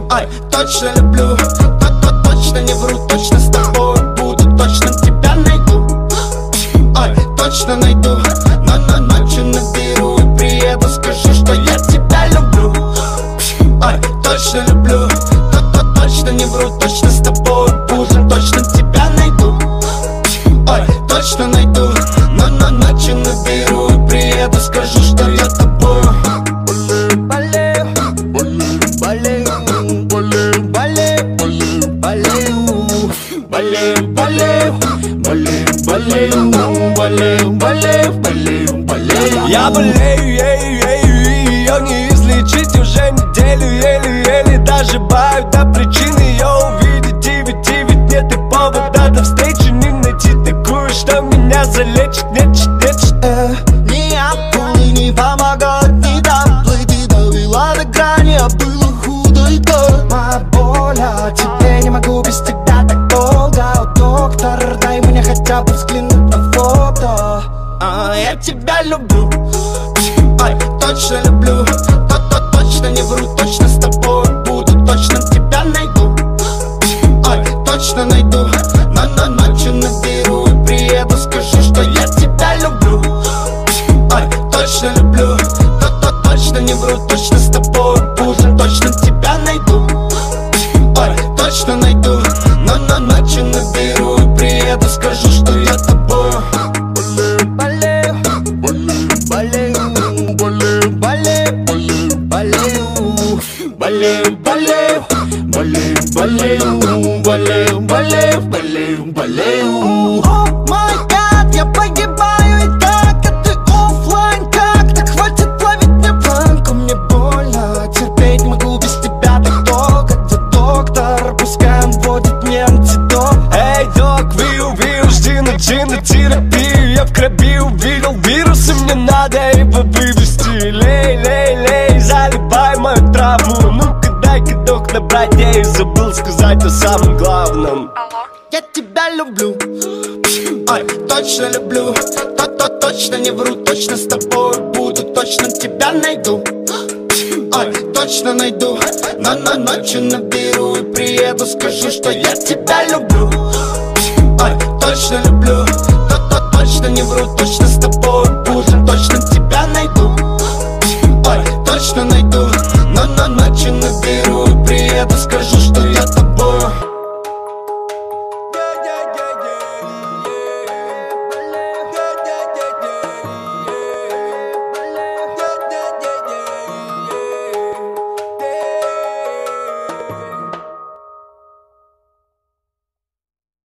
Ай, точно люблю, точно не вру, точно с тобой буду, точно тебя найду. Ай, точно найду, но ночью наберу и приеду, скажу, что я тебя люблю. Ай, точно люблю, точно не вру, точно с тобой буду, точно тебя найду. Ай, точно найду, но ночью наберу и приеду, скажу, что я тобою. Болею, болею, болею, болею, болею, болею, болею, болею, болею, болею, болею, болею. Я болею, ее не излечить уже неделю, еле-еле доживаю до причины ее увидеть. И ведь нет и повода до встречи не найти такую, что меня залечит, лечит. Не Ампулы не помогают, не дамплы, ты довела до грани, а было худо и то. Моя боль, а теперь не могу без тебя так долго. О, доктор, дай мне хотя бы взглянуть на фото. Я тебя люблю, ай, точно люблю, точно не вру, точно с тобой буду, точно тебя найду. Ай, точно найду, но ночью наберу и приеду, скажу, что я тебя люблю. Ай, точно люблю, точно не вру, точно с тобой буду, точно тебя найду. Ай, точно найду, но ночью наберу и приеду, скажу, что я тобою. Болею, болею, болею, болею, болею, Болею, болею, болею, болею, болею, болею, болею, болею. О май гад, я погибаю и так, а ты оффлайн, как? Так хватит ловить мне планку, мне больно, терпеть могу без тебя так долго. Где доктор, пускай он вводит мне антидот. Эй, док, жди на терапию. Я в крови увидел вирусы, мне надо его вывести. Лей, заливай мою травму. Ну-ка дай-ка, док, набрать, я и забыл сказать о самом главном. Я тебя люблю. Ай, точно люблю, точно не вру, точно с тобой буду, точно тебя найду. Ай, точно найду, но ночью наберу и приеду, скажу, что я тебя люблю. Ай, точно люблю, точно не вру, точно с тобой буду, точно тебя найду. Ай, точно найду, но ночью наберу и приеду, скажу, что я